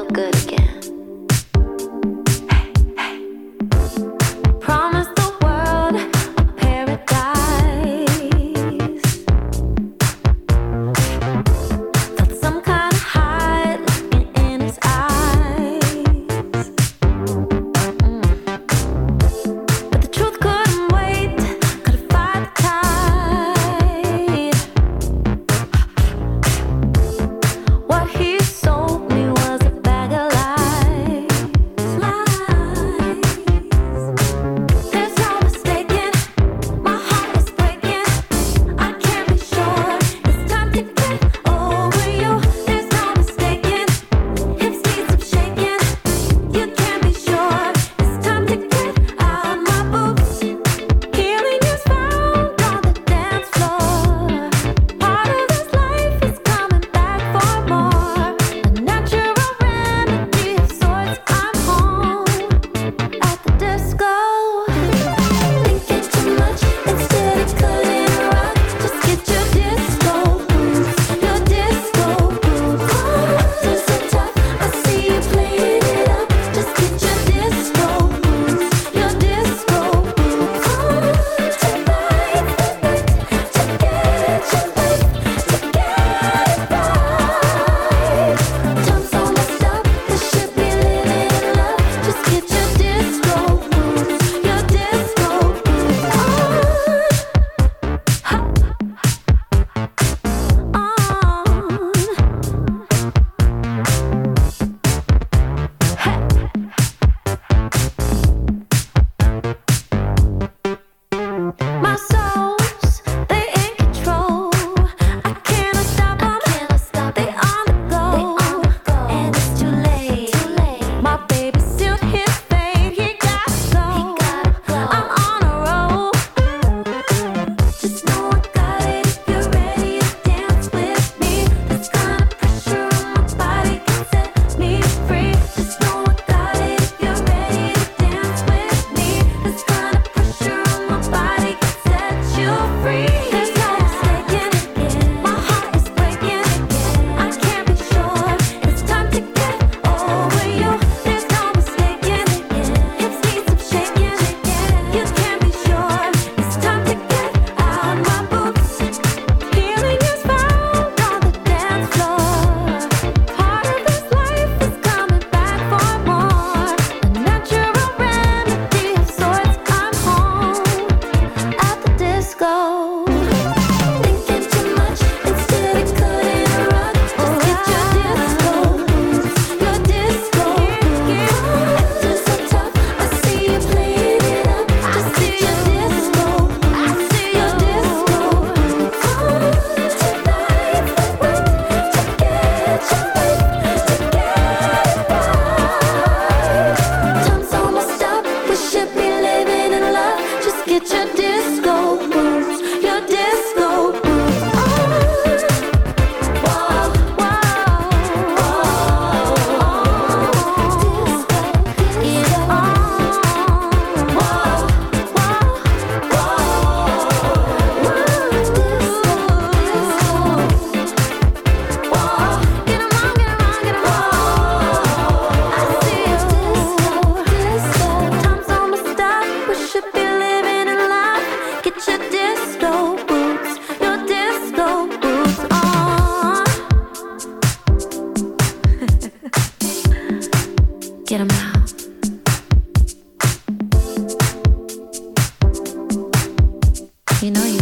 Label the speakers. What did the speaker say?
Speaker 1: good again. Promise the world a paradise. Felt some kind of high looking in his eyes. But the truth couldn't wait, couldn't fight the tide. What he sold me was a bag of lies. There's no mistaking, my heart is breaking. I can't be sure it's time to get over you. There's no mistaking, hips need some shaking. You can't be sure it's time to get out my boots. Healing is found on the dance floor. Part of this life is coming back for more. A natural remedy of sorts. I'm home at the disco. Thinking too much instead of cutting a rug. Just get your disco boots, your disco boots. Acting so tough, I see you playing it up. Just get your disco boots, your disco boots. Tonight, to get your life together. Time's almost up, we should be living in love. Just get your disco boots, your disco boots on. My soul's, they in control. I cannot stop them. They on the go. And it's too late. My baby sealed his fate. He gotta go. I'm on a roll. Just know I got it if you're ready to dance with me. This kind of pressure on my body can set me free. Just know I got it if you're ready to dance with me. This kind of pressure on my body can set you free. There's no mistaking, my heart is breaking. I can't be sure it's time to get over you. There's no mistaking, hips need some shaking. You can't be sure it's time to get out my boots. Healing is found on the dance floor. Part of this life is coming back for more. A natural remedy of sorts. I'm home at the disco. Thinking too much instead of cutting a rug. Just get your disco boots, your disco boots. Acting so tough, I see you playing it up. Just get your disco boots, your disco boots on. Tonight, to get your life together. Time's almost up, we should be living in love. Just get your disco boots, your disco boots on. Whoa, whoa, disco, get on. Whoa, disco. Get 'em on, get 'em on, get 'em on. I see you. Disco. Time's almost up, we should be living in love. Get your disco boots, your disco boots on. Get 'em out. You know you